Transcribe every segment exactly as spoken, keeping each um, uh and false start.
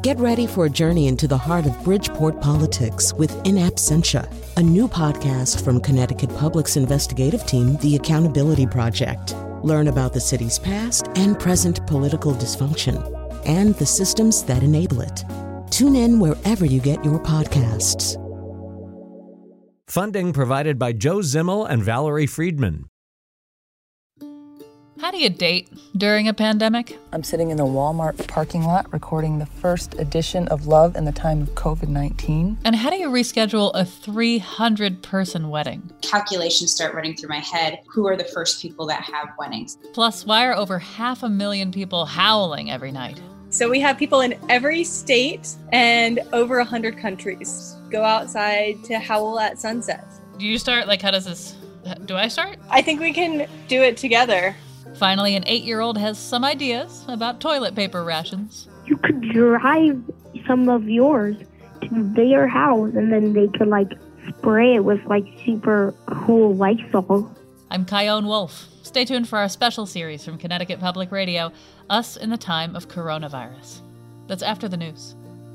Get ready for a journey into the heart of Bridgeport politics with In Absentia, a new podcast from Connecticut Public's investigative team, The Accountability Project. Learn about the city's past and present political dysfunction and the systems that enable it. Tune in wherever you get your podcasts. Funding provided by Joe Zimmel and Valerie Friedman. How do you date during a pandemic? I'm sitting in a Walmart parking lot recording the first edition of Love in the Time of covid nineteen. And how do you reschedule a three hundred person wedding? Calculations start running through my head. Who are the first people that have weddings? Plus, why are over half a million people howling every night? So we have people in every state and over one hundred countries go outside to howl at sunset. Do you start? Like, how does this... Do I start? I think we can do it together. Finally, an eight-year-old has some ideas about toilet paper rations. You could drive some of yours to their house, and then they could, like, spray it with, like, super cool Lysol. I'm Kyone Wolf. Stay tuned for our special series from Connecticut Public Radio, Us in the Time of Coronavirus. That's after the news.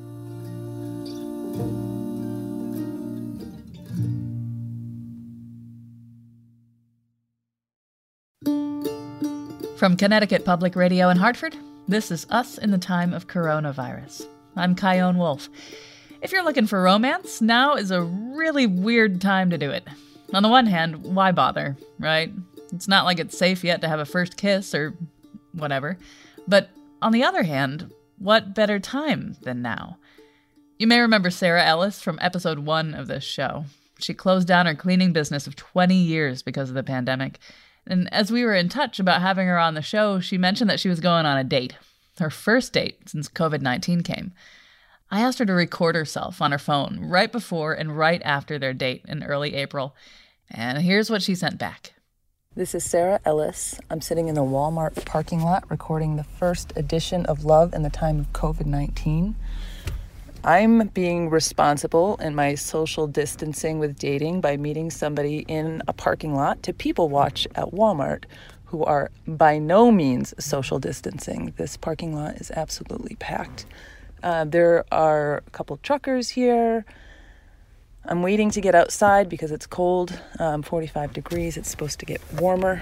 From Connecticut Public Radio in Hartford, this is Us in the Time of Coronavirus. I'm Kyone Wolf. If you're looking for romance, now is a really weird time to do it. On the one hand, why bother, right? It's not like it's safe yet to have a first kiss or whatever. But on the other hand, what better time than now? You may remember Sarah Ellis from episode one of this show. She closed down her cleaning business of twenty years because of the pandemic. And as we were in touch about having her on the show, she mentioned that she was going on a date, her first date since covid nineteen came. I asked her to record herself on her phone right before and right after their date in early April. And here's what she sent back. This is Sarah Ellis. I'm sitting in a Walmart parking lot recording the first edition of Love in the Time of covid nineteen. I'm being responsible in my social distancing with dating by meeting somebody in a parking lot to people watch at Walmart who are by no means social distancing. This parking lot is absolutely packed. Uh, there are a couple truckers here. I'm waiting to get outside because it's cold, um, forty-five degrees. It's supposed to get warmer.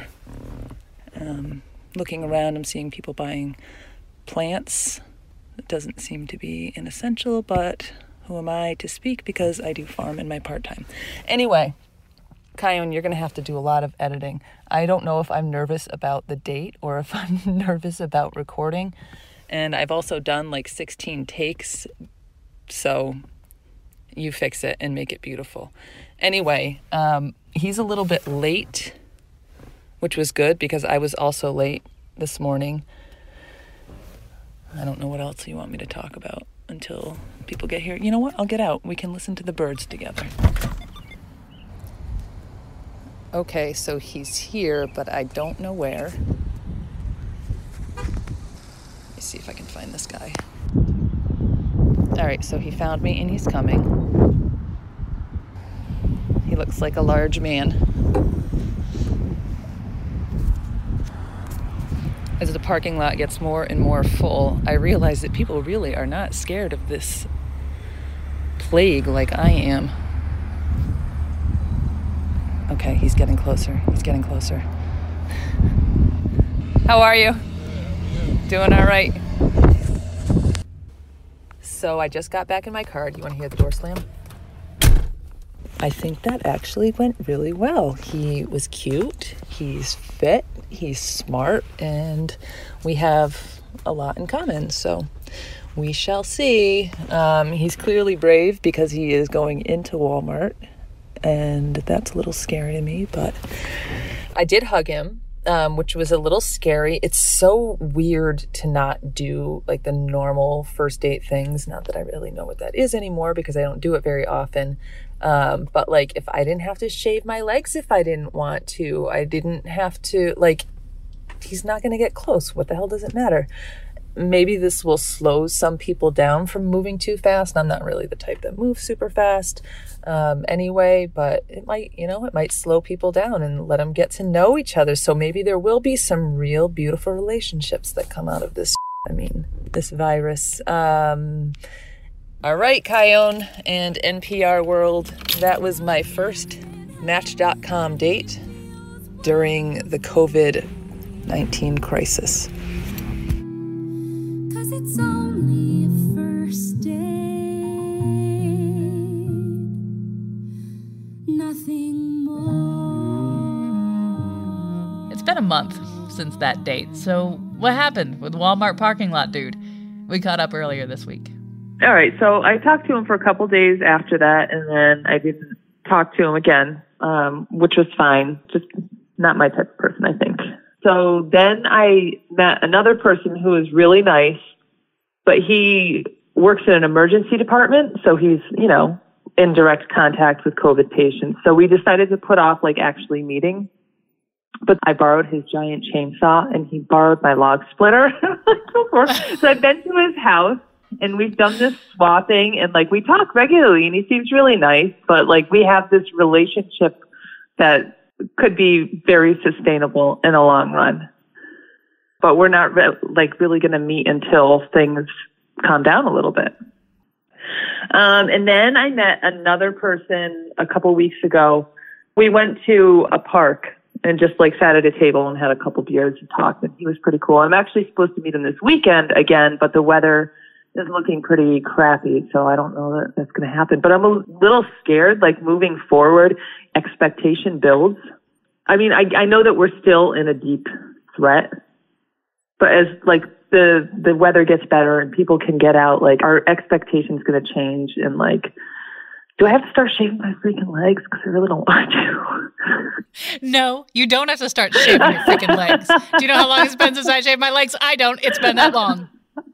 Um, looking around, I'm seeing people buying plants. It doesn't seem to be an essential, but who am I to speak because I do farm in my part-time. Anyway, Kyone, you're going to have to do a lot of editing. I don't know if I'm nervous about the date or if I'm nervous about recording. And I've also done like sixteen takes, so you fix it and make it beautiful. Anyway, um, he's a little bit late, which was good because I was also late this morning. I don't know what else you want me to talk about until people get here. You know what? I'll get out. We can listen to the birds together. Okay, so he's here, but I don't know where. Let me see if I can find this guy. All right, so he found me and he's coming. He looks like a large man. As the parking lot gets more and more full, I realize that people really are not scared of this plague like I am. Okay, he's getting closer. He's getting closer. How are you? Doing all right. So I just got back in my car. Do you want to hear the door slam? I think that actually went really well. He was cute, he's fit, he's smart, and we have a lot in common. So we shall see. Um, he's clearly brave because he is going into Walmart, and that's a little scary to me, but I did hug him. Um, which was a little scary. It's so weird to not do like the normal first date things. Not that I really know what that is anymore because I don't do it very often. Um, but like if I didn't have to shave my legs if I didn't want to, I didn't have to, like, he's not going to get close. What the hell does it matter? Maybe this will slow some people down from moving too fast. I'm not really the type that moves super fast um, anyway, but it might, you know, it might slow people down and let them get to know each other. So maybe there will be some real beautiful relationships that come out of this. I mean, this virus. Um, all right, Kyone and N P R World, that was my first Match dot com date during the covid nineteen crisis. 'Cause it's only a first date, nothing more. It's been a month since that date, so what happened with Walmart parking lot dude? We caught up earlier this week. All right, so I talked to him for a couple days after that, and then I didn't talk to him again, um, which was fine. Just not my type of person, I think. So then I met another person who was really nice, but he works in an emergency department, so he's, you know, in direct contact with COVID patients. So we decided to put off, like, actually meeting. But I borrowed his giant chainsaw, and he borrowed my log splitter. So I've been to his house, and we've done this swapping, and, like, we talk regularly, and he seems really nice, but, like, we have this relationship that could be very sustainable in the long run. But we're not, re- like, really going to meet until things calm down a little bit. Um, and then I met another person a couple weeks ago. We went to a park and just, like, sat at a table and had a couple beers and talked, and he was pretty cool. I'm actually supposed to meet him this weekend again, but the weather is looking pretty crappy, so I don't know that that's going to happen. But I'm a little scared, like, moving forward, expectation builds. I mean, I, I know that we're still in a deep threat, but as, like, the the weather gets better and people can get out, like, our expectation's going to change. And, like, do I have to start shaving my freaking legs? Because I really don't want to. No, you don't have to start shaving your freaking legs. Do you know how long it's been since I shaved my legs? I don't. It's been that long.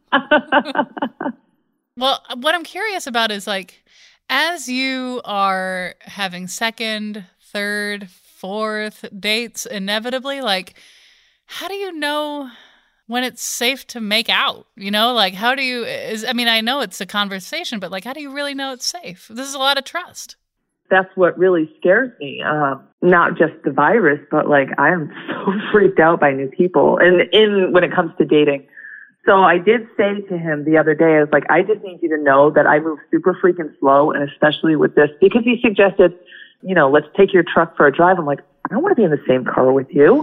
Well, what I'm curious about is, like, as you are having second, third, fourth dates inevitably, like, how do you know when it's safe to make out? You know, like, how do you, is, I mean, I know it's a conversation, but, like, how do you really know it's safe? This is a lot of trust. That's what really scares me. Um, not just the virus, but, like, I am so freaked out by new people and in when it comes to dating. So I did say to him the other day, I was like, I just need you to know that I move super freaking slow, and especially with this, because he suggested, you know, let's take your truck for a drive. I'm like, I don't want to be in the same car with you.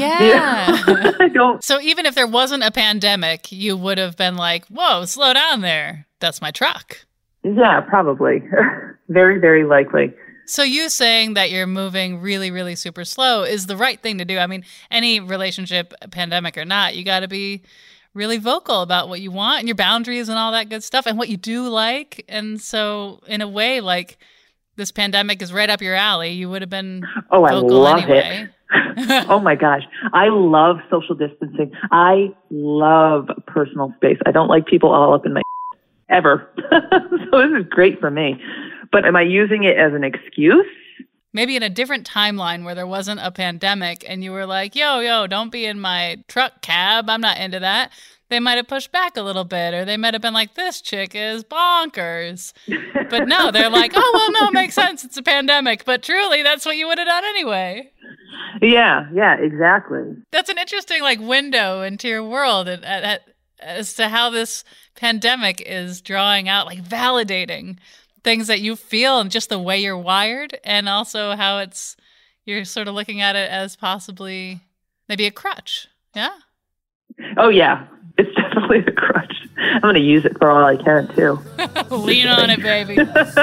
Yeah. You know? I don't. So even if there wasn't a pandemic, you would have been like, whoa, slow down there. That's my truck. Yeah, probably. Very, very likely. So you saying that you're moving really, really super slow is the right thing to do. I mean, any relationship, pandemic or not, you got to be really vocal about what you want and your boundaries and all that good stuff and what you do like. And so in a way, like, this pandemic is right up your alley. You would have been oh, vocal I love anyway. It. Oh my gosh. I love social distancing. I love personal space. I don't like people all up in my ever. So this is great for me. But am I using it as an excuse? Maybe in a different timeline where there wasn't a pandemic and you were like, yo, yo, don't be in my truck cab. I'm not into that. They might have pushed back a little bit, or they might have been like, this chick is bonkers. But no, they're like, oh, well, no, it makes sense. It's a pandemic. But truly, that's what you would have done anyway. Yeah, yeah, exactly. That's an interesting, like, window into your world at, at, at, as to how this pandemic is drawing out, like, validating things that you feel and just the way you're wired, and also how it's, you're sort of looking at it as possibly maybe a crutch. Yeah? Oh, yeah. It's definitely a crutch. I'm going to use it for all I can, too. Lean on it, baby.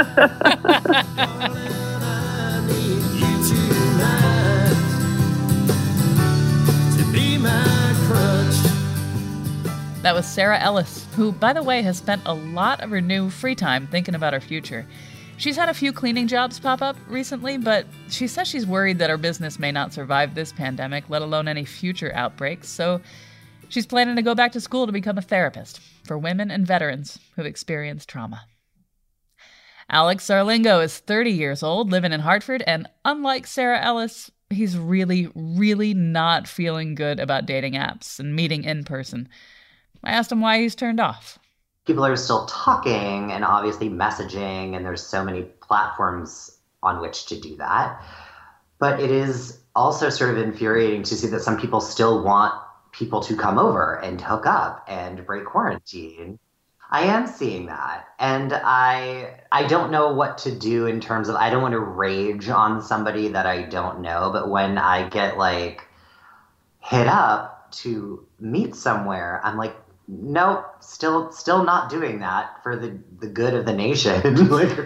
That was Sarah Ellis, who, by the way, has spent a lot of her new free time thinking about her future. She's had a few cleaning jobs pop up recently, but she says she's worried that her business may not survive this pandemic, let alone any future outbreaks, so she's planning to go back to school to become a therapist for women and veterans who've experienced trauma. Alex Zarlingo is thirty years old, living in Hartford, and unlike Sarah Ellis, he's really, really not feeling good about dating apps and meeting in person. I asked him why he's turned off. People are still talking and obviously messaging, and there's so many platforms on which to do that. But it is also sort of infuriating to see that some people still want people to come over and hook up and break quarantine. I am seeing that. And I I don't know what to do in terms of, I don't want to rage on somebody that I don't know, but when I get like hit up to meet somewhere, I'm like, nope, still still not doing that for the, the good of the nation. Like,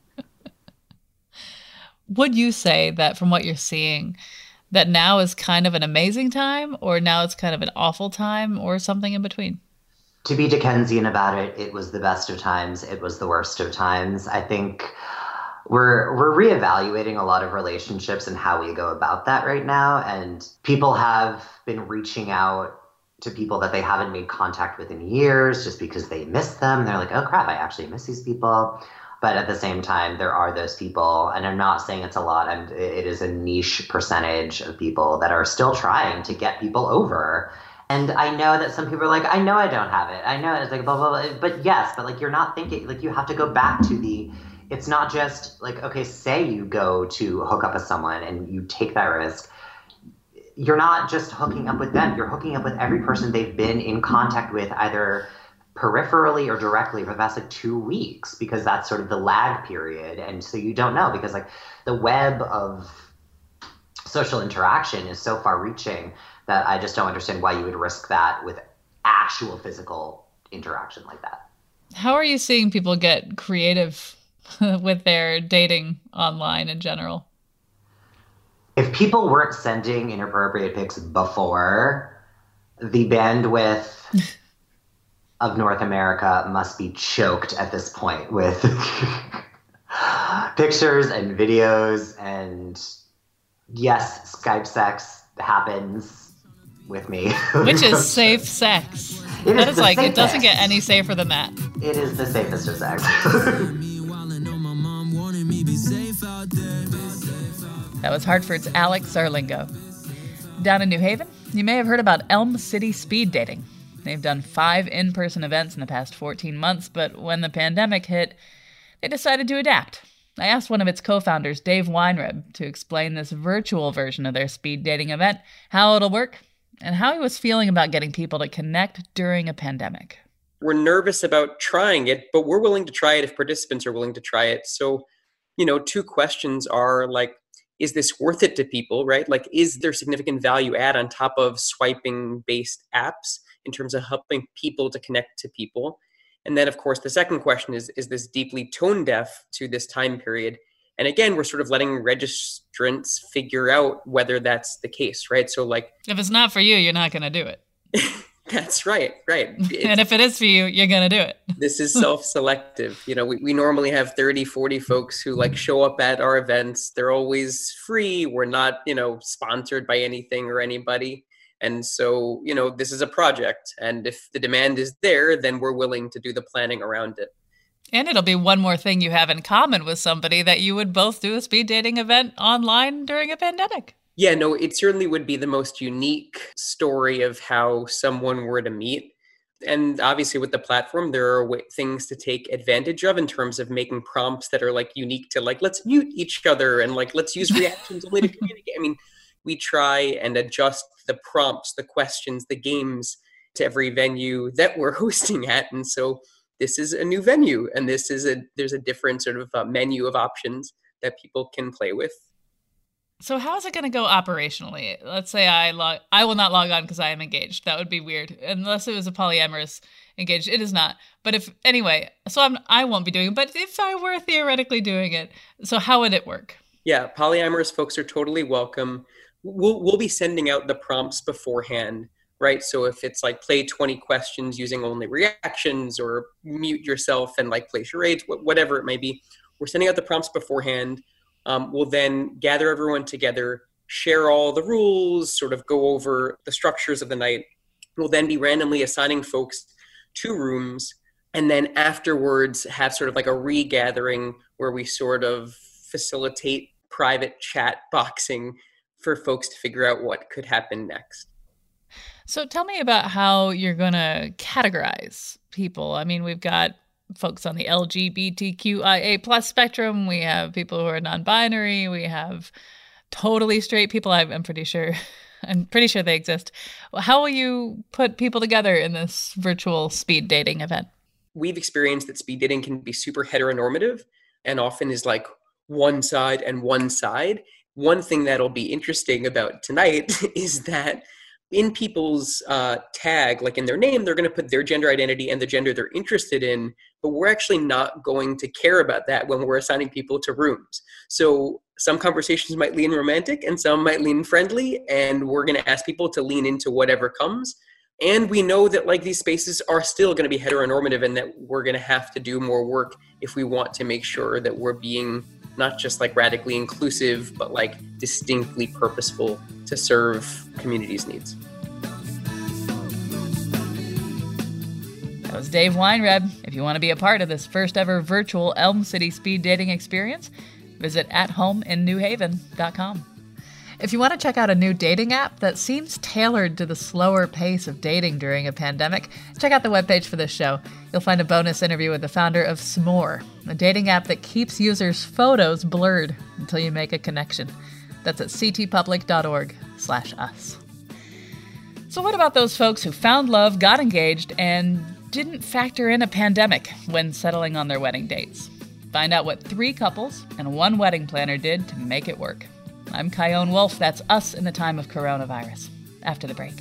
would you say that from what you're seeing, that now is kind of an amazing time, or now it's kind of an awful time, or something in between? To be Dickensian about it, it was the best of times. It was the worst of times. I think we're we're reevaluating a lot of relationships and how we go about that right now. And people have been reaching out to people that they haven't made contact with in years just because they miss them. They're like, oh crap, I actually miss these people. But at the same time, there are those people, and I'm not saying it's a lot, and it is a niche percentage of people that are still trying to get people over. And I know that some people are like, I know I don't have it. I know it's like blah, blah, blah. But yes, but like, you're not thinking, like, you have to go back to the, it's not just like, okay, say you go to hook up with someone and you take that risk. You're not just hooking up with them. You're hooking up with every person they've been in contact with, either peripherally or directly, for the past like two weeks, because that's sort of the lag period. And so you don't know, because like the web of social interaction is so far reaching that I just don't understand why you would risk that with actual physical interaction like that. How are you seeing people get creative with their dating online in general? If people weren't sending inappropriate pics before, the bandwidth of North America must be choked at this point with pictures and videos. And yes, Skype sex happens with me. Which is safe sex. It that is is like, safest. It doesn't get any safer than that. It is the safest of sex. That was Hartford's Alex Zarlingo. Down in New Haven, you may have heard about Elm City Speed Dating. They've done five in-person events in the past fourteen months, but when the pandemic hit, they decided to adapt. I asked one of its co-founders, Dave Weinreb, to explain this virtual version of their speed dating event, how it'll work, and how he was feeling about getting people to connect during a pandemic. We're nervous about trying it, but we're willing to try it if participants are willing to try it. So, you know, two questions are like, is this worth it to people, right? Like, is there significant value add on top of swiping-based apps in terms of helping people to connect to people? And then, of course, the second question is, is this deeply tone deaf to this time period? And again, we're sort of letting registrants figure out whether that's the case, right? So like, if it's not for you, you're not going to do it. That's right, right. And if it is for you, you're going to do it. This is self-selective. You know, we, we normally have thirty, forty folks who like show up at our events. They're always free. We're not, you know, sponsored by anything or anybody. And so, you know, this is a project. And if the demand is there, then we're willing to do the planning around it. And it'll be one more thing you have in common with somebody, that you would both do a speed dating event online during a pandemic. Yeah, no, it certainly would be the most unique story of how someone were to meet. And obviously with the platform, there are w- things to take advantage of in terms of making prompts that are like unique to like, let's mute each other and like, let's use reactions only to communicate. I mean, we try and adjust the prompts, the questions, the games to every venue that we're hosting at. And so this is a new venue, and this is a, there's a different sort of uh, menu of options that people can play with. So how is it going to go operationally? Let's say I log, I will not log on because I am engaged. That would be weird, unless it was a polyamorous engaged. It is not. But if, anyway, so I'm, I won't be doing it. But if I were theoretically doing it, so how would it work? Yeah, polyamorous folks are totally welcome. We'll, we'll be sending out the prompts beforehand, right? So if it's like play twenty questions using only reactions, or mute yourself and like play charades, whatever it may be, we're sending out the prompts beforehand. Um, we'll then gather everyone together, share all the rules, sort of go over the structures of the night. We'll then be randomly assigning folks to rooms, and then afterwards have sort of like a regathering where we sort of facilitate private chat boxing for folks to figure out what could happen next. So tell me about how you're going to categorize people. I mean, we've got folks on the L G B T Q I A plus spectrum. We have people who are non-binary. We have totally straight people. I'm pretty sure I'm pretty sure they exist. How will you put people together in this virtual speed dating event? We've experienced that speed dating can be super heteronormative and often is like one side and one side. One thing that'll be interesting about tonight is that in people's uh, tag, like in their name, they're going to put their gender identity and the gender they're interested in, but we're actually not going to care about that when we're assigning people to rooms. So some conversations might lean romantic and some might lean friendly, and we're going to ask people to lean into whatever comes. And we know that like these spaces are still going to be heteronormative and that we're going to have to do more work if we want to make sure that we're being not just like radically inclusive, but like distinctly purposeful to serve communities' needs. That was Dave Weinreb. If you want to be a part of this first ever virtual Elm City speed dating experience, visit at home in new haven dot com. If you want to check out a new dating app that seems tailored to the slower pace of dating during a pandemic, check out the webpage for this show. You'll find a bonus interview with the founder of S'more, a dating app that keeps users' photos blurred until you make a connection. That's at ctpublic.org slash us. So what about those folks who found love, got engaged, and didn't factor in a pandemic when settling on their wedding dates? Find out what three couples and one wedding planner did to make it work. I'm Chion Wolf. That's us in the time of coronavirus. After the break.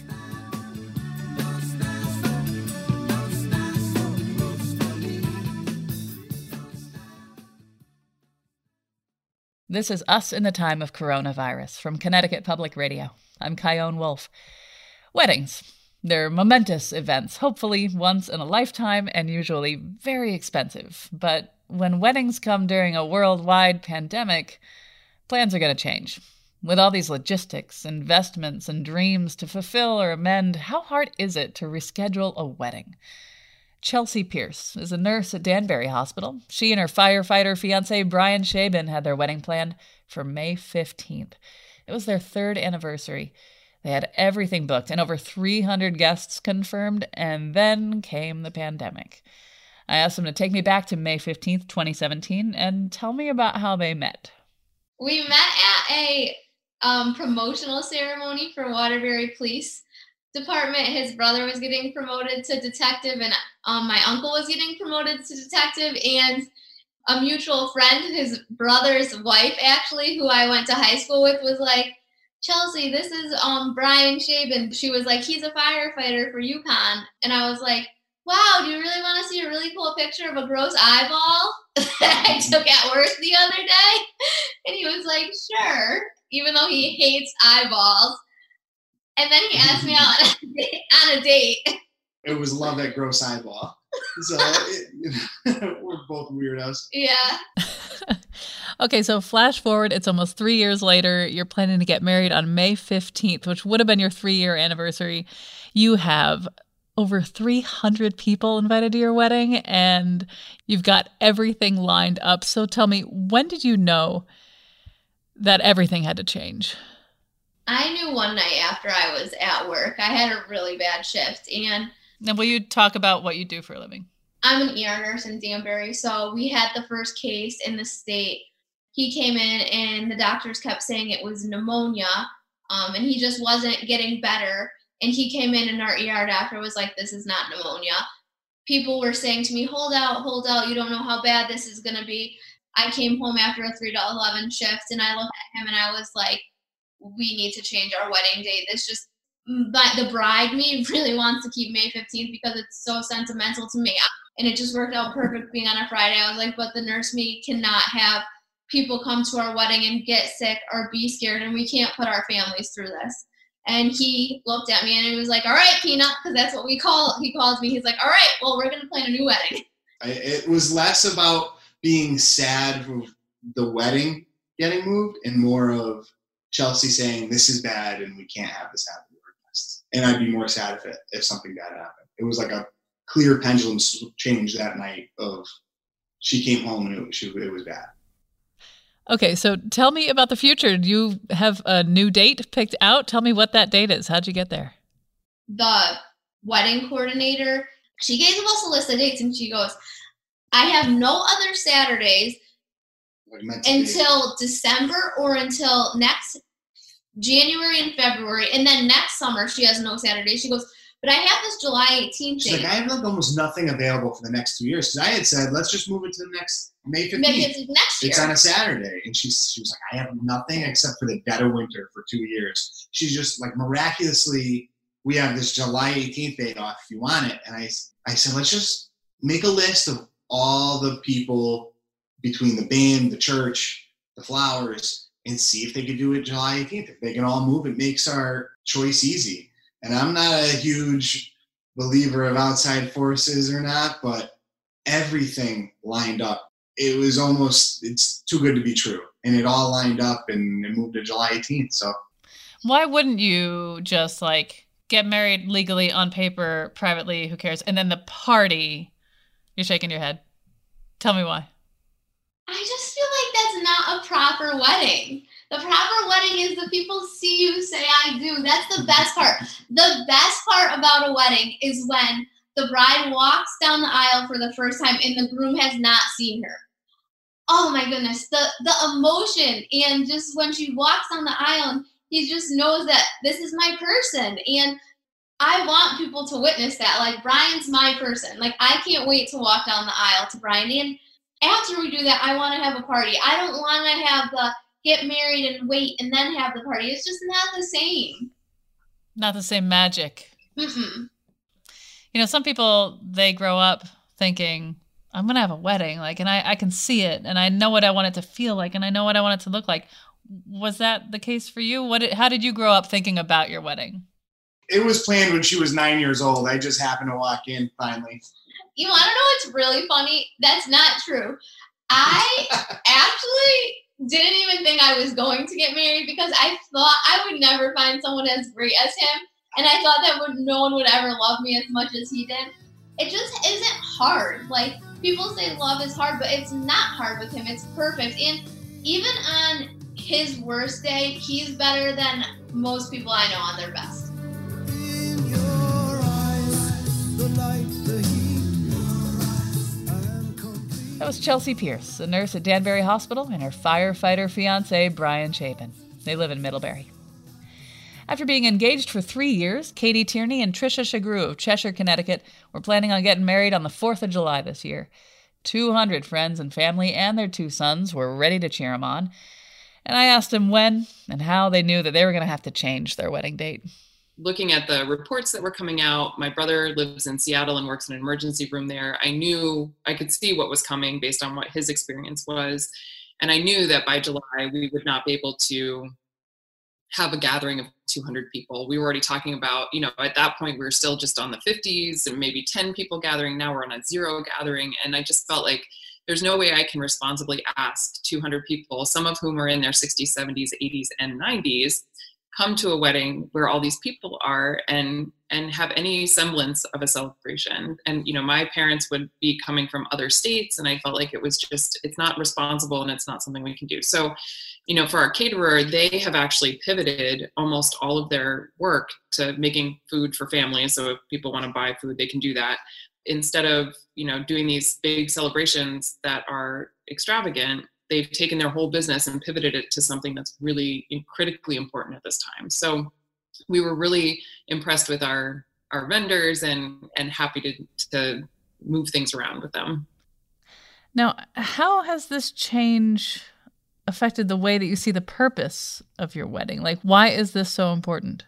This is Us in the Time of Coronavirus from Connecticut Public Radio. I'm Chion Wolf. Weddings. They're momentous events, hopefully once in a lifetime and usually very expensive. But when weddings come during a worldwide pandemic, plans are going to change. With all these logistics, investments, and dreams to fulfill or amend, how hard is it to reschedule a wedding? Chelsea Pierce is a nurse at Danbury Hospital. She and her firefighter fiancé Brian Shaben had their wedding planned for May fifteenth. It was their third anniversary. They had everything booked and over three hundred guests confirmed, and then came the pandemic. I asked them to take me back to May fifteenth, twenty seventeen, and tell me about how they met. We met at a um, promotional ceremony for Waterbury Police Department. His brother was getting promoted to detective, and um, my uncle was getting promoted to detective, and a mutual friend, his brother's wife, actually, who I went to high school with, was like, Chelsea, this is um, Brian Shaben. She was like, he's a firefighter for UConn. And I was like, wow, do you really want to see a really cool picture of a gross eyeball that I took at work the other day? And he was like, sure, even though he hates eyeballs. And then he asked me out on a date. It was love at gross eyeball. So it, we're both weirdos. Yeah. Okay, so flash forward, it's almost three years later. You're planning to get married on May fifteenth, which would have been your three-year anniversary. You have over three hundred people invited to your wedding, and you've got everything lined up. So tell me, when did you know that everything had to change? I knew one night after I was at work. I had a really bad shift. And And will you talk about what you do for a living? I'm an E R nurse in Danbury. So we had the first case in the state. He came in and the doctors kept saying it was pneumonia, um, and he just wasn't getting better. And he came in and our E R doctor was like, this is not pneumonia. People were saying to me, hold out, hold out. You don't know how bad this is going to be. I came home after a three to eleven shift, and I looked at him and I was like, we need to change our wedding date. This just, but the bride me really wants to keep May fifteenth because it's so sentimental to me. And it just worked out perfect being on a Friday. I was like, but the nurse me cannot have people come to our wedding and get sick or be scared, and we can't put our families through this. And he looked at me and he was like, all right, Peanut, because that's what we call, he calls me. He's like, all right, well, we're going to plan a new wedding. I, it was less about being sad for the wedding getting moved and more of Chelsea saying, this is bad and we can't have this happen. And I'd be more sad if it, if something bad happened. It was like a clear pendulum change that night of she came home and it, she, it was bad. Okay, so tell me about the future. Do you have a new date picked out? Tell me what that date is. How'd you get there? The wedding coordinator, she gave us a list of dates and she goes, I have no other Saturdays until December or until next January and February, and then next summer she has no Saturday. She goes, but I have this July eighteenth She's date. like, I have like almost nothing available for the next two years. Because I had said, let's just move it to the next May fifteenth. Maybe it's next year. It's on a Saturday. And she's, she was like, I have nothing except for the dead of winter for two years. She's just like, miraculously, we have this July eighteenth date off if you want it. And I, I said, let's just make a list of all the people between the band, the church, the flowers, and see if they could do it July eighteenth. If they can all move, it makes our choice easy. And I'm not a huge believer of outside forces or not, but everything lined up. It was almost, it's too good to be true. And it all lined up and it moved to July eighteenth. So why wouldn't you just like get married legally on paper, privately, who cares? And then the party, you're shaking your head. Tell me why. I just feel like that's not a proper wedding. The proper wedding is the people see you say I do. That's the best part. The best part about a wedding is when the bride walks down the aisle for the first time and the groom has not seen her. Oh my goodness, the, the emotion, and just when she walks down the aisle and he just knows that this is my person. And I want people to witness that. Like, Brian's my person. Like, I can't wait to walk down the aisle to Brian. And after we do that, I want to have a party. I don't want to have the get married and wait and then have the party. It's just not the same. Not the same magic. Mm-mm. You know, some people, they grow up thinking, I'm going to have a wedding, like, and I, I can see it, and I know what I want it to feel like, and I know what I want it to look like. Was that the case for you? What? Did, how did you grow up thinking about your wedding? it was planned when she was nine years old. I just happened to walk in finally. You want to know what's really funny? That's not true. I actually didn't even think I was going to get married because I thought I would never find someone as great as him. And I thought that would no one would ever love me as much as he did. It just isn't hard. Like, people say love is hard, but it's not hard with him. It's perfect. And even on his worst day, he's better than most people I know on their best. In your eyes, the light, the heat, I am complete. That was Chelsea Pierce, a nurse at Danbury Hospital, and her firefighter fiancé, Brian Chapin. They live in Middlebury. After being engaged for three years, Katie Tierney and Tricia Shagru of Cheshire, Connecticut, were planning on getting married on the fourth of July this year. two hundred friends and family and their two sons were ready to cheer them on. And I asked them when and how they knew that they were going to have to change their wedding date. Looking at the reports that were coming out, my brother lives in Seattle and works in an emergency room there. I knew I could see what was coming based on what his experience was. And I knew that by July, we would not be able to have a gathering of two hundred people. We were already talking about, you know, at that point, we were still just on the fifties and maybe ten people gathering. Now we're on a zero gathering. And I just felt like there's no way I can responsibly ask two hundred people, some of whom are in their sixties, seventies, eighties, and nineties, come to a wedding where all these people are and and have any semblance of a celebration. And, you know, my parents would be coming from other states, and I felt like it was just, it's not responsible and it's not something we can do. So, you know, for our caterer, they have actually pivoted almost all of their work to making food for families. So if people want to buy food, they can do that. Instead of, you know, doing these big celebrations that are extravagant, they've taken their whole business and pivoted it to something that's really critically important at this time. So we were really impressed with our, our vendors and, and happy to, to move things around with them. Now, how has this change affected the way that you see the purpose of your wedding? Like, why is this so important?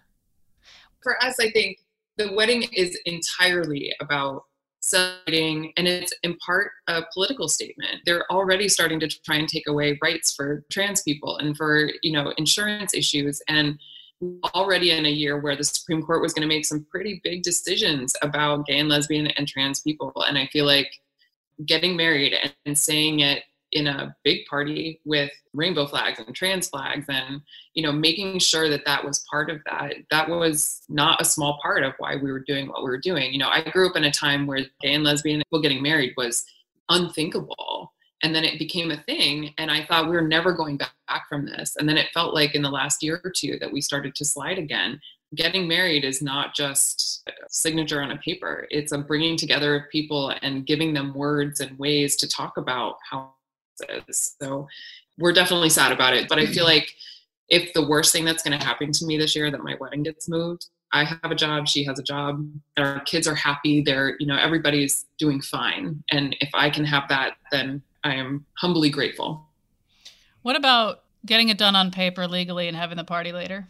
For us, I think the wedding is entirely about celebrating, and it's in part a political statement. They're already starting to try and take away rights for trans people and for, you know, insurance issues. And already in a year where the Supreme Court was going to make some pretty big decisions about gay and lesbian and trans people. And I feel like getting married and, and saying it in a big party with rainbow flags and trans flags and, you know, making sure that that was part of that. That was not a small part of why we were doing what we were doing. You know, I grew up in a time where gay and lesbian people getting married was unthinkable. And then it became a thing. And I thought we were never going back from this. And then it felt like in the last year or two that we started to slide again. Getting married is not just a signature on a paper. It's a bringing together of people and giving them words and ways to talk about how it is. So we're definitely sad about it. But I feel like if the worst thing that's going to happen to me this year, that my wedding gets moved, I have a job, she has a job, our kids are happy, they're, you know, everybody's doing fine. And if I can have that, then I am humbly grateful. What about getting it done on paper legally and having the party later?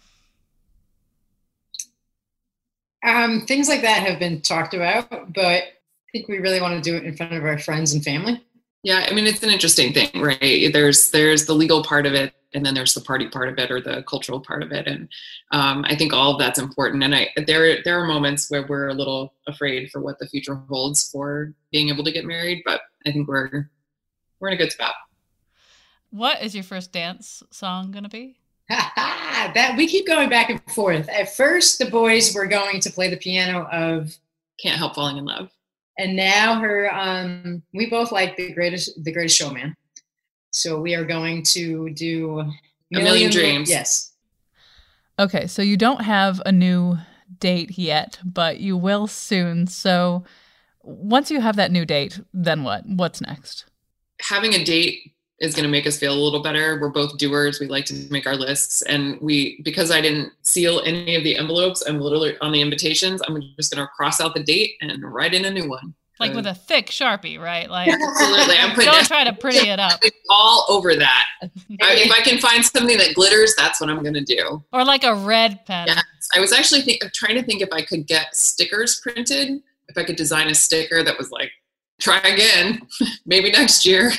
Um, things like that have been talked about, but I think we really want to do it in front of our friends and family. Yeah, I mean, it's an interesting thing, right? There's there's the legal part of it, and then there's the party part of it, or the cultural part of it, and um, I think all of that's important. And I there there are moments where we're a little afraid for what the future holds for being able to get married, but I think we're we're in a good spot. What is your first dance song going to be? That we keep going back and forth. At first, the boys were going to play the piano of "Can't Help Falling in Love." And now her, um, we both like the greatest, the greatest showman. So we are going to do A Million Dreams. Yes. Okay, so you don't have a new date yet, but you will soon. So once you have that new date, then what? What's next? Having a date is going to make us feel a little better. We're both doers. We like to make our lists. And we, because I didn't seal any of the envelopes, I'm literally on the invitations, I'm just going to cross out the date and write in a new one. Like with a thick Sharpie, right? Like, absolutely. I'm putting don't try to pretty it up. All over that. I, if I can find something that glitters, that's what I'm going to do. Or like a red pen. Yes. I was actually think, trying to think if I could get stickers printed, if I could design a sticker that was like, try again, maybe next year.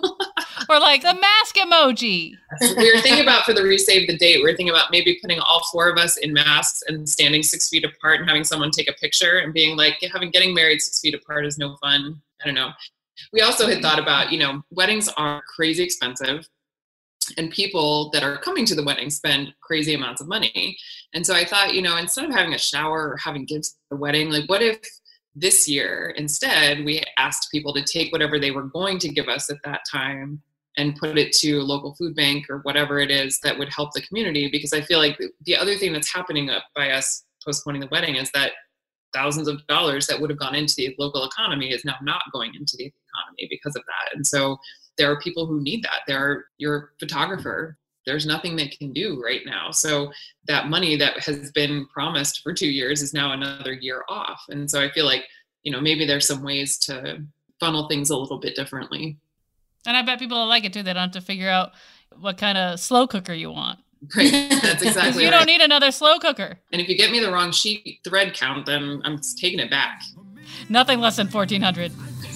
Or like the mask emoji. We were thinking about for the Resave the Date, we were thinking about maybe putting all four of us in masks and standing six feet apart and having someone take a picture and being like, having getting married six feet apart is no fun. I don't know. We also had thought about, you know, weddings are crazy expensive and people that are coming to the wedding spend crazy amounts of money. And so I thought, you know, instead of having a shower or having gifts at the wedding, like what if this year, instead, we asked people to take whatever they were going to give us at that time and put it to a local food bank or whatever it is that would help the community. Because I feel like the other thing that's happening by us postponing the wedding is that thousands of dollars that would have gone into the local economy is now not going into the economy because of that. And so there are people who need that. There are your photographer. There's nothing they can do right now. So that money that has been promised for two years is now another year off. And so I feel like, you know, maybe there's some ways to funnel things a little bit differently. And I bet people will like it too. They don't have to figure out what kind of slow cooker you want. Right. That's exactly You right. don't need another slow cooker. And if you get me the wrong sheet thread count, then I'm taking it back. Nothing less than fourteen hundred.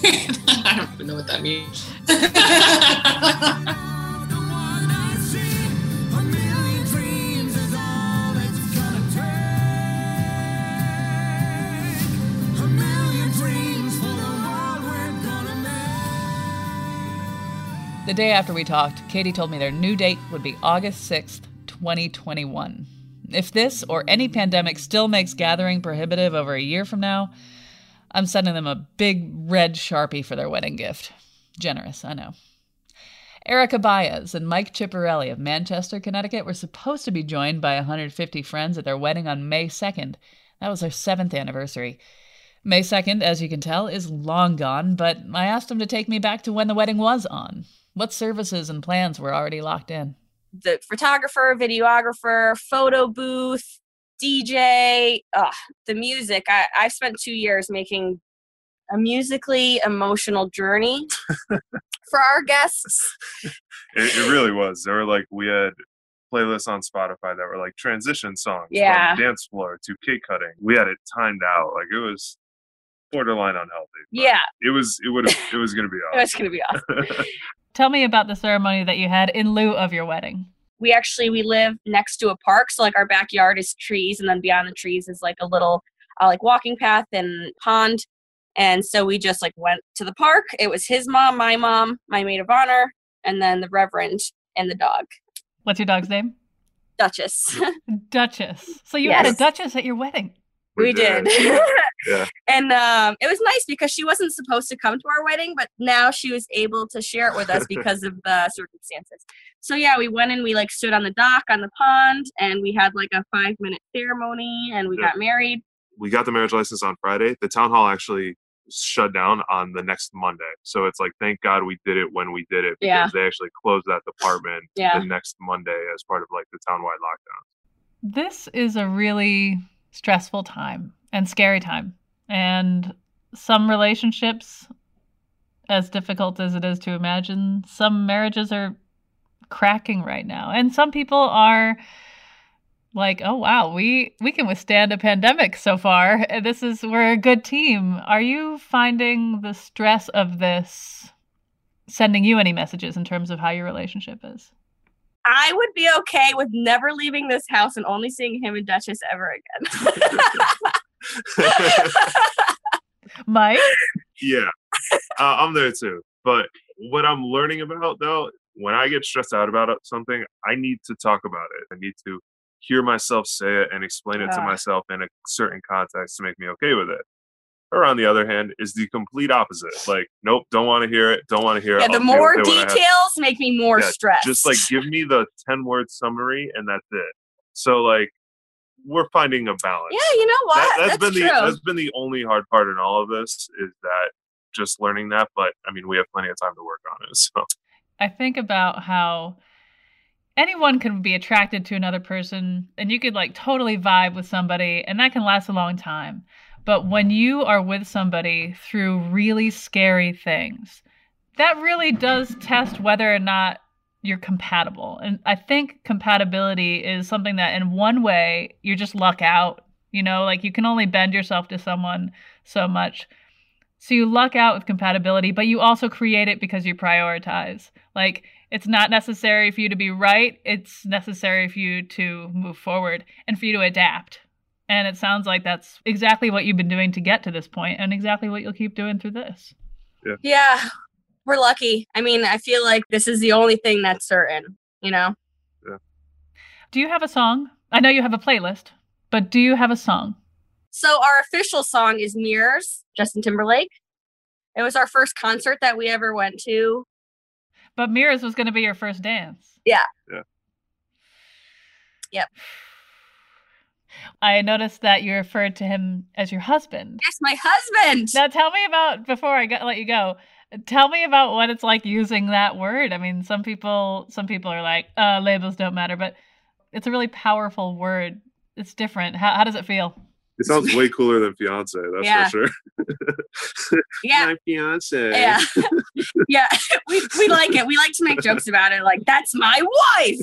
I don't even know what that means. The day after we talked, Katie told me their new date would be August sixth, twenty twenty-one. If this or any pandemic still makes gathering prohibitive over a year from now, I'm sending them a big red Sharpie for their wedding gift. Generous, I know. Erica Baez and Mike Ciparelli of Manchester, Connecticut were supposed to be joined by one hundred fifty friends at their wedding on May second. That was their seventh anniversary. May second, as you can tell, is long gone, but I asked them to take me back to when the wedding was on. What services and plans were already locked in? The photographer, videographer, photo booth, D J, ugh, the music. I, I've spent two years making a musically emotional journey for our guests. It, it really was. There were like, we had playlists on Spotify that were like transition songs yeah. from dance floor to cake cutting. We had it timed out. Like it was borderline unhealthy. Yeah. It was, it would have, it was going to be awesome. It was going to be awesome. Tell me about the ceremony that you had in lieu of your wedding. We actually, we live next to a park. So like our backyard is trees. And then beyond the trees is like a little uh, like walking path and pond. And so we just like went to the park. It was his mom, my mom, my maid of honor, and then the Reverend and the dog. What's your dog's name? Duchess. Duchess. So you yes. had a Duchess at your wedding. We, we did. did. Yeah. And um, it was nice because she wasn't supposed to come to our wedding, but now she was able to share it with us because of the circumstances. So yeah, we went and we like stood on the dock on the pond and we had like a five minute ceremony and we yeah. got married. We got the marriage license on Friday. The town hall actually shut down on the next Monday. So it's like, thank God we did it when we did it, because Yeah. they actually closed that department Yeah. the next Monday as part of like the townwide lockdown. This is a really stressful time and scary time. And some relationships, as difficult as it is to imagine, some marriages are cracking right now. And some people are like, oh, wow, we, we can withstand a pandemic so far. This is, we're a good team. Are you finding the stress of this sending you any messages in terms of how your relationship is? I would be okay with never leaving this house and only seeing him and Duchess ever again. Mike? Yeah, uh, I'm there too. But what I'm learning about, though, when I get stressed out about something, I need to talk about it. I need to hear myself say it and explain it to Yeah. myself in a certain context to make me okay with it. Or on the other hand, is the complete opposite. Like, nope, don't want to hear it, don't want to hear it. Yeah, the I'll be more okay when I have- details make me more Yeah, stressed. Just like give me the ten-word summary and that's it. So like, we're finding a balance. Yeah, you know what? That, that's, That's been true. the that's been the only hard part in all of this, is that just learning that. But I mean, we have plenty of time to work on it. So I think about how anyone can be attracted to another person and you could like totally vibe with somebody and that can last a long time. But when you are with somebody through really scary things, that really does test whether or not you're compatible. And I think compatibility is something that in one way you just luck out, you know, like you can only bend yourself to someone so much. So you luck out with compatibility, but you also create it because you prioritize. Like, it's not necessary for you to be right. It's necessary for you to move forward and for you to adapt. And it sounds like that's exactly what you've been doing to get to this point and exactly what you'll keep doing through this. Yeah. Yeah, we're lucky. I mean, I feel like this is the only thing that's certain, you know? Yeah. Do you have a song? I know you have a playlist, but do you have a song? So our official song is Mirrors, Justin Timberlake. It was our first concert that we ever went to. But Mirrors was going to be your first dance. Yeah. Yeah. Yep. I noticed that you referred to him as your husband. Yes, my husband. Now tell me about, before I go, let you go, tell me about what it's like using that word. I mean, some people, some people are like, uh, labels don't matter, but it's a really powerful word. It's different. How, how does it feel? it sounds way cooler than fiance. That's Yeah. for sure. Yeah. My fiance. Yeah. Yeah. We we like it. We like to make jokes about it. Like, that's my wife.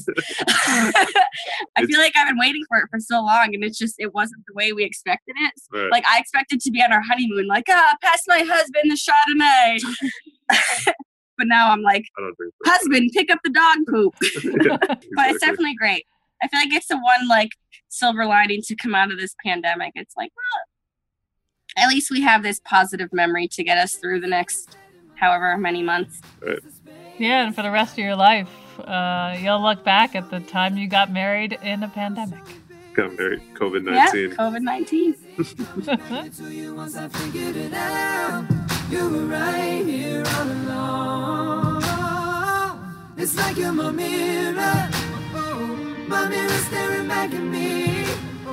I feel like I've been waiting for it for so long, and it's just, it wasn't the way we expected it. Right. Like, I expected to be on our honeymoon, like, ah, pass my husband the Chardonnay. But now I'm like, I don't think so. husband, pick up the dog poop. Yeah, But it's exactly. definitely great. I feel like it's the one, like, silver lining to come out of this pandemic. It's like, well, at least we have this positive memory to get us through the next however many months. Right. Yeah, and for the rest of your life, uh, you'll look back at the time you got married in a pandemic. Got married COVID Yeah, nineteen. COVID nineteen. Once I figured it out, you were right here all along. It's like you're my mirror, my mirror staring back at me.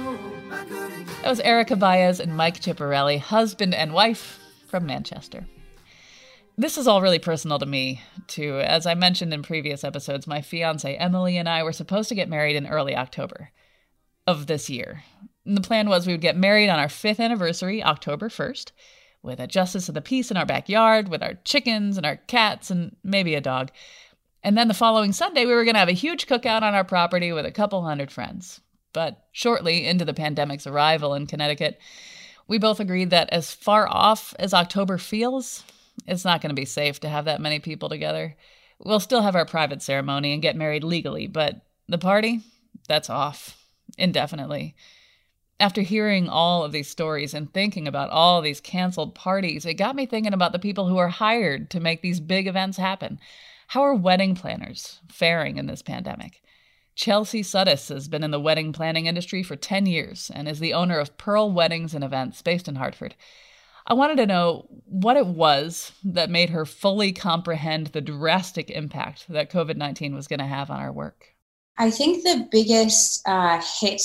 That was Erica Baez and Mike Ciparelli, husband and wife from Manchester. This is all really personal to me, too. As I mentioned in previous episodes, my fiance Emily and I were supposed to get married in early October of this year. And the plan was we would get married on our fifth anniversary, October first, with a justice of the peace in our backyard, with our chickens and our cats and maybe a dog. And then the following Sunday, we were going to have a huge cookout on our property with a couple hundred friends. But shortly into the pandemic's arrival in Connecticut, we both agreed that as far off as October feels, it's not going to be safe to have that many people together. We'll still have our private ceremony and get married legally, but the party, that's off indefinitely. After hearing all of these stories and thinking about all these canceled parties, it got me thinking about the people who are hired to make these big events happen. How are wedding planners faring in this pandemic? Chelsea Suddes has been in the wedding planning industry for ten years and is the owner of Pearl Weddings and Events based in Hartford. I wanted to know what it was that made her fully comprehend the drastic impact that COVID nineteen was going to have on our work. I think the biggest uh, hit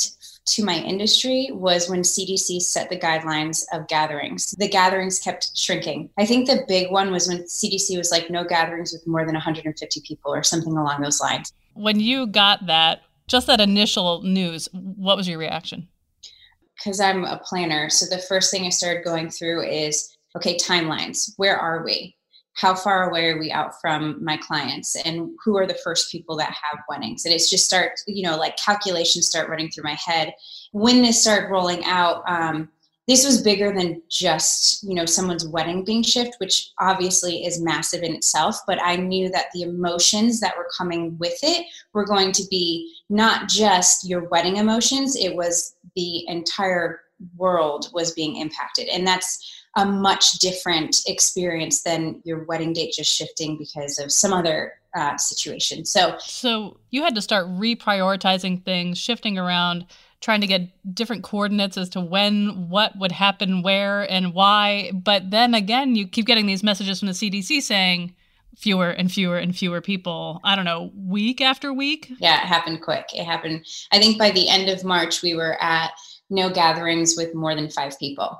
to my industry was when C D C set the guidelines of gatherings. The gatherings kept shrinking. I think the big one was when C D C was like, no gatherings with more than one hundred fifty people or something along those lines. When you got that, just that initial news, what was your reaction? Because I'm a planner. So the first thing I started going through is, okay, timelines. Where are we? How far away are we out from my clients? And who are the first people that have weddings? And it's just start, you know, like calculations start running through my head. When this started rolling out, um, this was bigger than just, you know, someone's wedding being shifted, which obviously is massive in itself. But I knew that the emotions that were coming with it were going to be not just your wedding emotions. It was the entire world was being impacted. And that's a much different experience than your wedding date just shifting because of some other uh, situation. So, so you had to start reprioritizing things, shifting around, trying to get different coordinates as to when, what would happen, where, and why. But then again, you keep getting these messages from the C D C saying fewer and fewer and fewer people, I don't know, week after week? Yeah, it happened quick. It happened. I think by the end of March, we were at no gatherings with more than five people.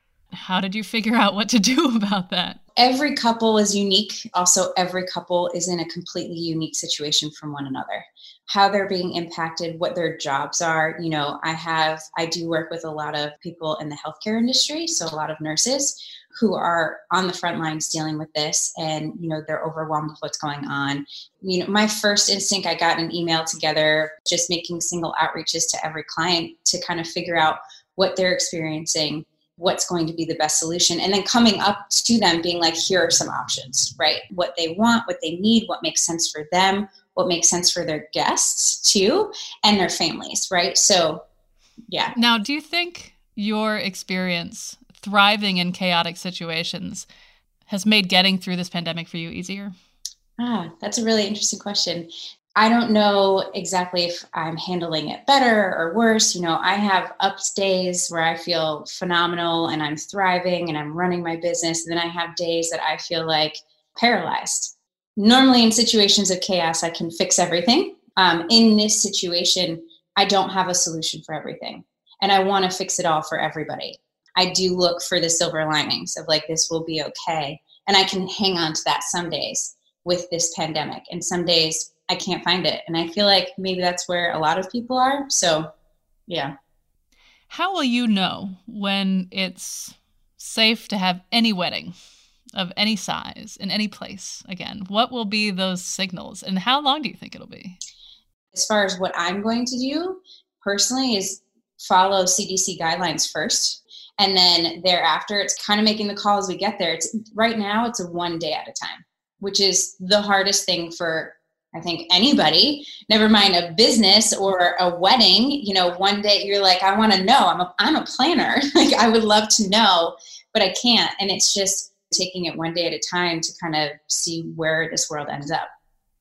How did you figure out what to do about that? Every couple is unique. Also, every couple is in a completely unique situation from one another. How they're being impacted, what their jobs are. You know, I have, I do work with a lot of people in the healthcare industry, so a lot of nurses who are on the front lines dealing with this, and, you know, they're overwhelmed with what's going on. You know, my first instinct, I got an email together, just making single outreaches to every client to kind of figure out what they're experiencing, what's going to be the best solution, and then coming up to them being like, here are some options, right? What they want, what they need, what makes sense for them, what makes sense for their guests too, and their families, right? So, yeah. Now, do you think your experience thriving in chaotic situations has made getting through this pandemic for you easier? Ah, that's a really interesting question. I don't know exactly if I'm handling it better or worse. You know, I have up days where I feel phenomenal and I'm thriving and I'm running my business. And then I have days that I feel like paralyzed. Normally in situations of chaos, I can fix everything. Um, in this situation, I don't have a solution for everything. And I want to fix it all for everybody. I do look for the silver linings of like, this will be okay. And I can hang on to that some days with this pandemic. And some days I can't find it. And I feel like maybe that's where a lot of people are. So, yeah. How will you know when it's safe to have any wedding of any size in any place again? What will be those signals, and how long do you think it'll be? As far as what I'm going to do personally is follow C D C guidelines first. And then thereafter, it's kind of making the call as we get there. It's right now, it's a one day at a time, which is the hardest thing for, I think, anybody, never mind a business or a wedding. You know, one day you're like, I want to know. I'm a, I'm a planner. Like, I would love to know, but I can't. And it's just taking it one day at a time to kind of see where this world ends up.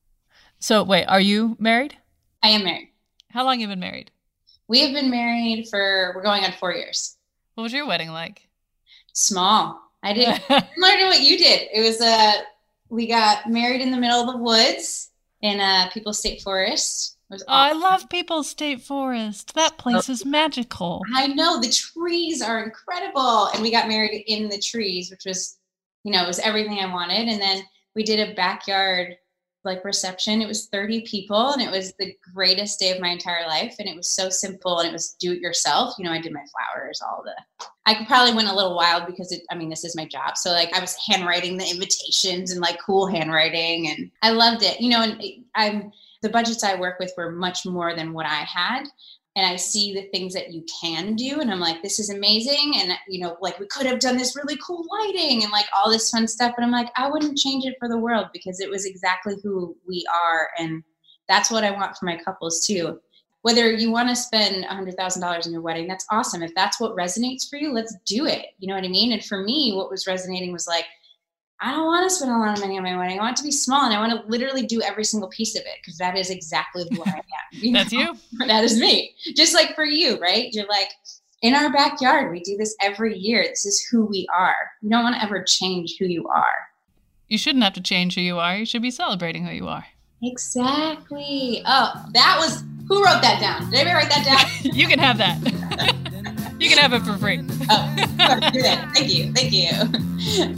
So wait, are you married? I am married. How long have you been married? We have been married for, we're going on four years. What was your wedding like? Small. I did similar to what you did. It was a, uh, we got married in the middle of the woods in uh, People's State Forest. It was oh, I love People's State Forest. That place is magical. I know. The trees are incredible. And we got married in the trees, which was, you know, it was everything I wanted. And then we did a backyard like reception. It was thirty people, and it was the greatest day of my entire life. And it was so simple, and it was do it yourself. You know, I did my flowers, all the, I probably went a little wild because it, I mean, this is my job. So like I was handwriting the invitations and like cool handwriting, and I loved it, you know, and I'm, the budgets I work with were much more than what I had. And I see the things that you can do. And I'm like, this is amazing. And, you know, like we could have done this really cool lighting and like all this fun stuff. But I'm like, I wouldn't change it for the world because it was exactly who we are. And that's what I want for my couples too. Whether you want to spend one hundred thousand dollars in your wedding, that's awesome. If that's what resonates for you, let's do it. You know what I mean? And for me, what was resonating was like, I don't want to spend a lot of money on my wedding. I want it to be small, and I want to literally do every single piece of it because that is exactly who I am. You That's know? you. That is me. Just like for you, right? You're like, in our backyard, we do this every year. This is who we are. You don't want to ever change who you are. You shouldn't have to change who you are. You should be celebrating who you are. Exactly. Oh, that was Who wrote that down? Did anybody write that down? You can have that. You can have it for free. Oh, do that. Thank you. Thank you.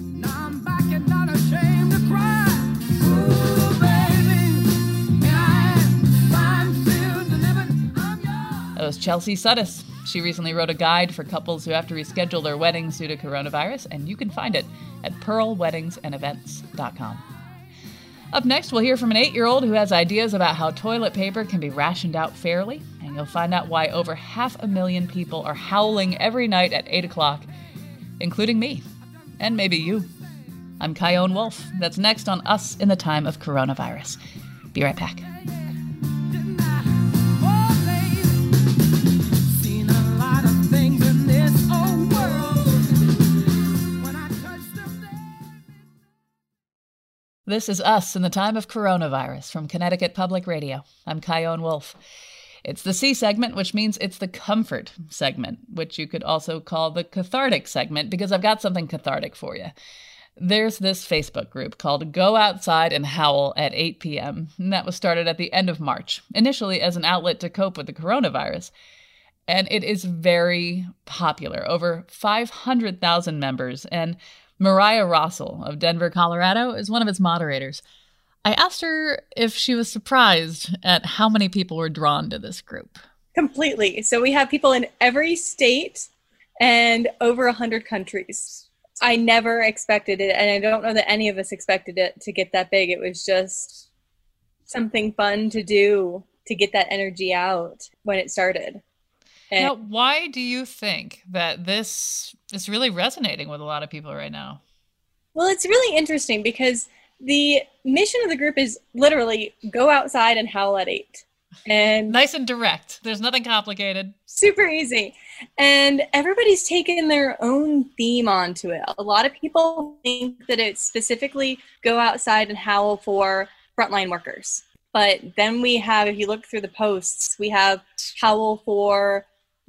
That was Chelsea Suddes. She recently wrote a guide for couples who have to reschedule their weddings due to coronavirus, and you can find it at pearl weddings and events dot com. Up next, we'll hear from an eight-year-old who has ideas about how toilet paper can be rationed out fairly, and you'll find out why over half a million people are howling every night at eight o'clock, including me, and maybe you. I'm Chion Wolf. That's next on Us in the Time of Coronavirus. Be right back. This is Us in the Time of Coronavirus from Connecticut Public Radio. I'm Chion Wolf. It's the C segment, which means it's the comfort segment, which you could also call the cathartic segment, because I've got something cathartic for you. There's this Facebook group called Go Outside and Howl at eight p.m., and that was started at the end of March, initially as an outlet to cope with the coronavirus. And it is very popular, over five hundred thousand members, and Mariah Rossel of Denver, Colorado, is one of its moderators. I asked her if she was surprised at how many people were drawn to this group. Completely. So we have people in every state and over one hundred countries. I never expected it, and I don't know that any of us expected it to get that big. It was just something fun to do to get that energy out when it started. And now, why do you think that this is really resonating with a lot of people right now? Well, it's really interesting because the mission of the group is literally go outside and howl at eight. And nice and direct. There's nothing complicated. Super easy. And everybody's taken their own theme onto it. A lot of people think that it's specifically go outside and howl for frontline workers. But then we have, if you look through the posts, we have howl for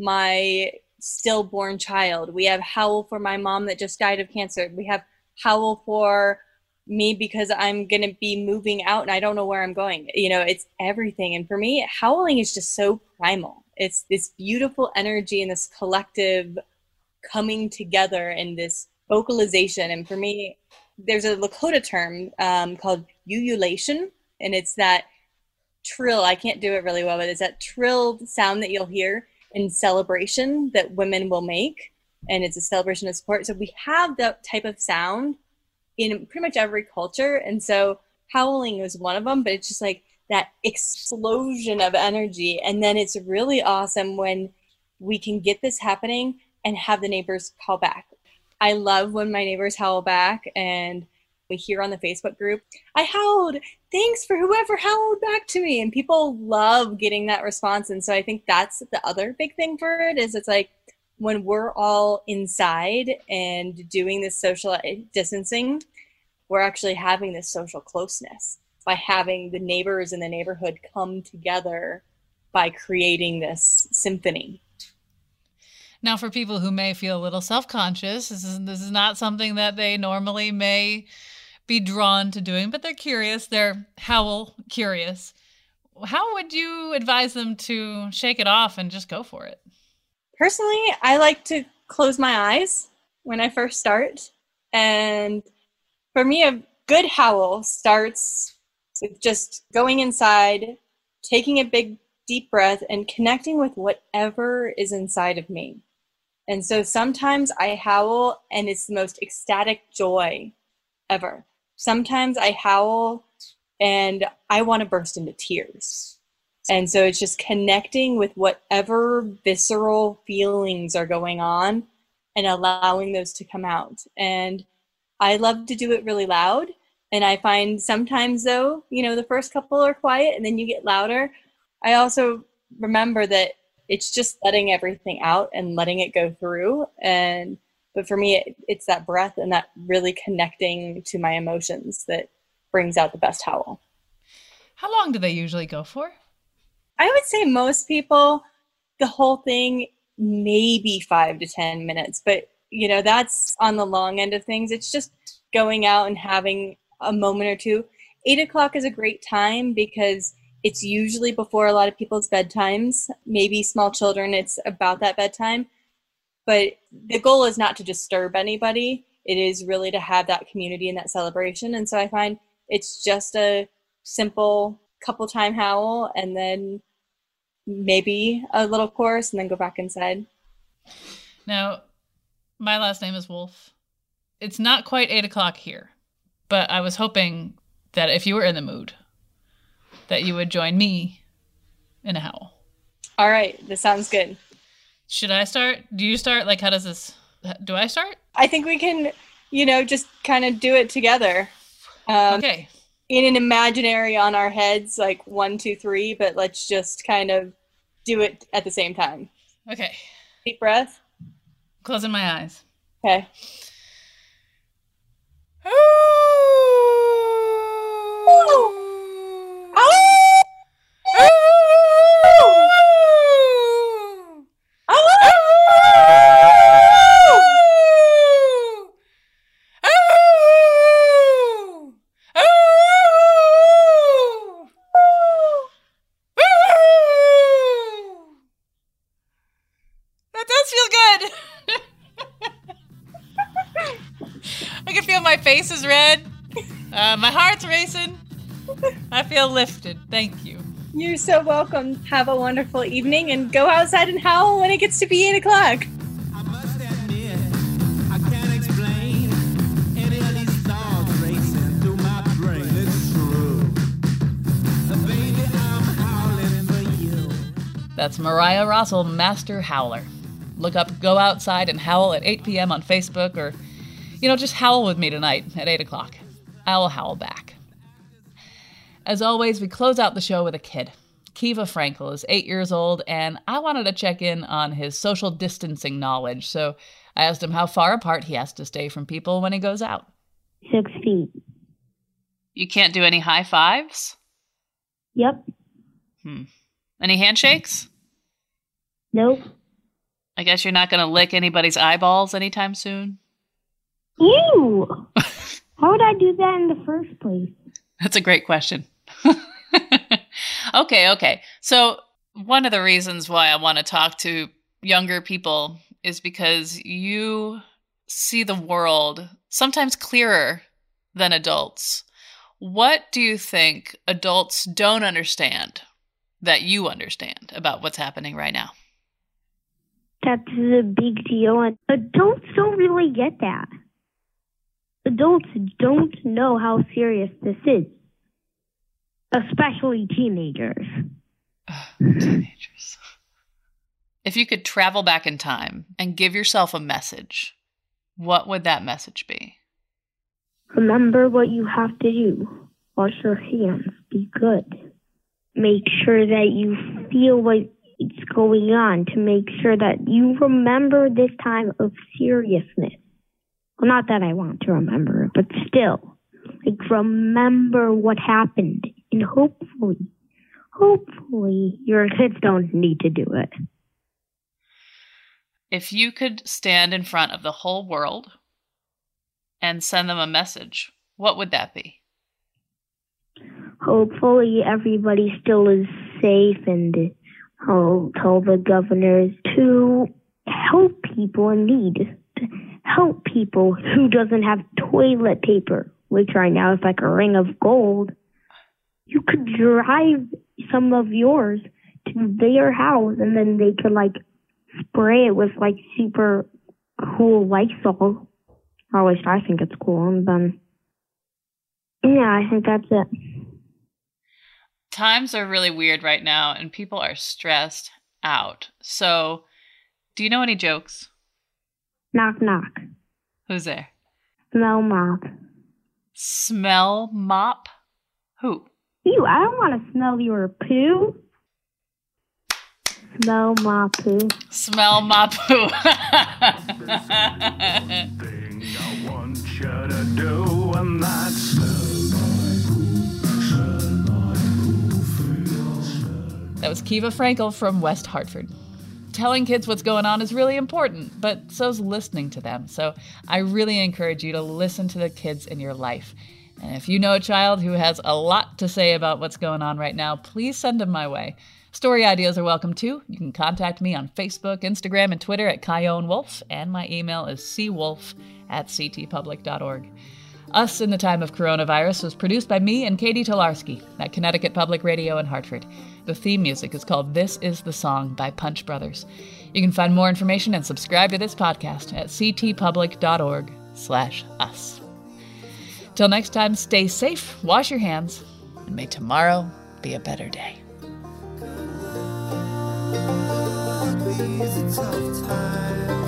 my stillborn child. We have howl for my mom that just died of cancer. We have howl for me because I'm going to be moving out and I don't know where I'm going. You know, it's everything. And for me, howling is just so primal. It's this beautiful energy and this collective coming together and this vocalization. And for me, there's a Lakota term um, called ululation, and it's that trill. I can't do it really well, but it's that trilled sound that you'll hear in celebration that women will make, and it's a celebration of support. So we have that type of sound in pretty much every culture, and so howling is one of them, but it's just like that explosion of energy. And then it's really awesome when we can get this happening and have the neighbors call back. I love when my neighbors howl back, and we hear on the Facebook group, I howled, thanks for whoever howled back to me. And people love getting that response. And so I think that's the other big thing for it, is it's like when we're all inside and doing this social distancing, we're actually having this social closeness by having the neighbors in the neighborhood come together by creating this symphony. Now, for people who may feel a little self-conscious, this is, this is not something that they normally may be drawn to doing, but they're curious. They're howl curious. How would you advise them to shake it off and just go for it? Personally, I like to close my eyes when I first start. And for me, a good howl starts with just going inside, taking a big, deep breath, and connecting with whatever is inside of me. And so sometimes I howl and it's the most ecstatic joy ever. Sometimes I howl and I want to burst into tears. And so it's just connecting with whatever visceral feelings are going on and allowing those to come out. And I love to do it really loud. And I find sometimes, though, you know, the first couple are quiet and then you get louder. I also remember that it's just letting everything out and letting it go through. And but for me, it, it's that breath and that really connecting to my emotions that brings out the best howl. How long do they usually go for? I would say most people, the whole thing, maybe five to ten minutes. But, you know, that's on the long end of things. It's just going out and having a moment or two. Eight o'clock is a great time because It's usually before a lot of people's bedtimes. Maybe small children, it's about that bedtime. But the goal is not to disturb anybody. It is really to have that community and that celebration. And so I find it's just a simple couple time howl and then maybe a little chorus and then go back inside. Now, my last name is Wolf. It's not quite eight o'clock here, but I was hoping that if you were in the mood, that you would join me in a howl. All right, this sounds good. Should I start? Do you start? Like, how does this, do I start? I think we can, you know, just kind of do it together. Um, okay. In an imaginary on our heads, like one, two, three, but let's just kind of do it at the same time. Okay. Deep breath. Closing my eyes. Okay. Face is red. Uh, my heart's racing. I feel lifted. Thank you. You're so welcome. Have a wonderful evening and go outside and howl when it gets to be eight o'clock. I must admit, I can't explain any of these thoughts racing through my brain. It's true. Baby, I'm howling for you. That's Mariah Russell, Master Howler. Look up Go Outside and Howl at eight p.m. on Facebook, or you know, just howl with me tonight at eight o'clock. I'll howl back. As always, we close out the show with a kid. Kiva Frankel is eight years old, and I wanted to check in on his social distancing knowledge, so I asked him how far apart he has to stay from people when he goes out. Six feet. You can't do any high fives? Yep. Hmm. Any handshakes? Nope. I guess you're not going to lick anybody's eyeballs anytime soon? Ew! How would I do that in the first place? That's a great question. okay, okay. So one of the reasons why I want to talk to younger people is because you see the world sometimes clearer than adults. What do you think adults don't understand that you understand about what's happening right now? That's a big deal, and adults don't really get that. Adults don't know how serious this is, especially teenagers. Teenagers. If you could travel back in time and give yourself a message, what would that message be? Remember what you have to do. Wash your hands. Be good. Make sure that you feel what is going on to make sure that you remember this time of seriousness. Well, not that I want to remember it, but still, like, remember what happened. And hopefully, hopefully, your kids don't need to do it. If you could stand in front of the whole world and send them a message, what would that be? Hopefully, everybody still is safe, and I'll tell the governors to help people in need. Help people who doesn't have toilet paper, which right now is like a ring of gold. You could drive some of yours to their house, and then they could like spray it with like super cool Lysol. Or at least I think it's cool. And then, yeah, I think that's it. Times are really weird right now, and people are stressed out. So, do you know any jokes? Knock, knock. Who's there? Smell mop. Smell mop? Who? Ew, I don't want to smell your poo. Smell my poo. Smell my poo. Thing I want you to do, and that's That was Kiva Frankel from West Hartford. Telling kids what's going on is really important, but so's listening to them. So I really encourage you to listen to the kids in your life. And if you know a child who has a lot to say about what's going on right now, please send them my way. Story ideas are welcome too. You can contact me on Facebook, Instagram, and Twitter at Kyone Wolf, and my email is c wolf at c t public dot org. Us in the Time of Coronavirus was produced by me and Katie Tolarski at Connecticut Public Radio in Hartford. The theme music is called This Is the Song by Punch Brothers. You can find more information and subscribe to this podcast at c t public dot org slash us. Till next time, stay safe, wash your hands, and may tomorrow be a better day. It's a tough time.